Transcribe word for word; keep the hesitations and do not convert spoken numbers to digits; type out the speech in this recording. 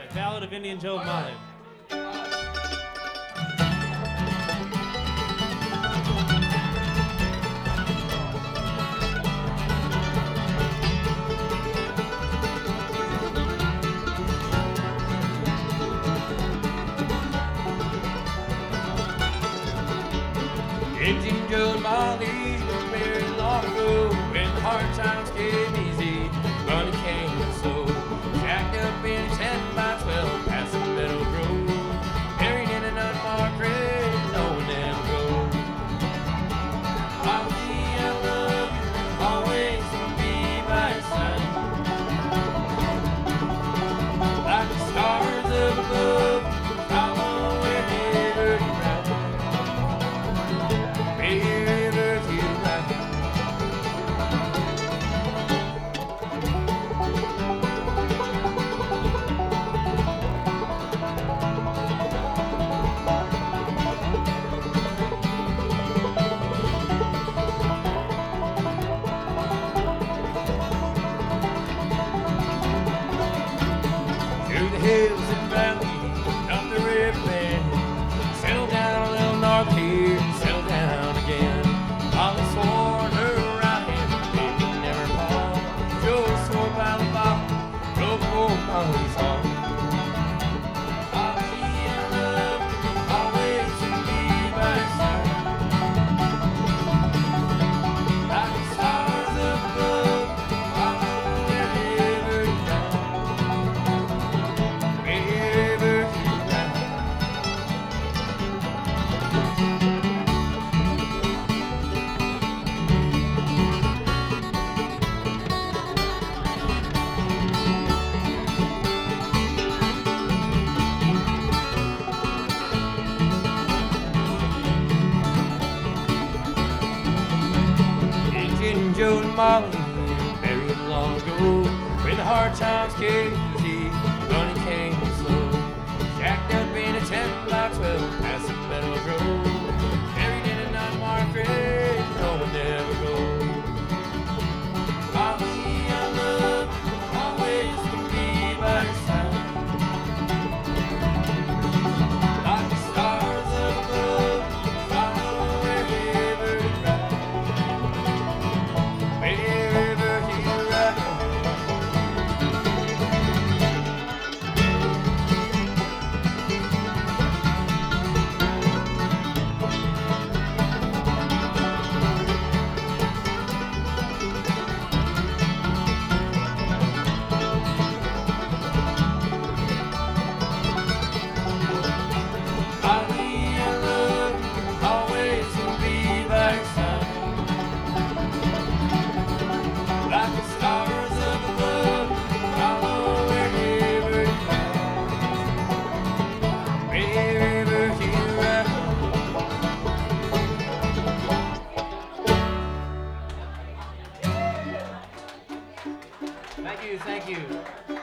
Ballad of Indian Joe Mullen. Indian Joe and Molly were married long ago when hard times came easy. Money came slow. Jacked up in a ten by twelve past the Meadow Grove. Married in an unmarked grave, no one ever goes. Molly, I love you, always will be by your side. Like the stars up above, follow wherever you ride. Wherever you ride. Through the hills and valleys, up the river bend, settle down a little north here, settle down again. Molly swore in her right hand, baby never fall. Joe swore by the Bible, drove for Molly's home. Molly, I love you, always will be by your side. Like the stars up above, follow wherever you ride. Wherever you ride. Indian Joe and Molly married long ago when the hard times came easy, money came slow. Jacked up in a ten by twelve past the Meadow Grove. Married in an unmarked grave, no one ever goes. Molly, I love you, always will be by your side. Like the stars up above, follow wherever you ride. Wherever you ride. Molly, I love you, always will be by your side. Like the stars up above, follow wherever you ride. Wherever you ride. Thank you, thank you.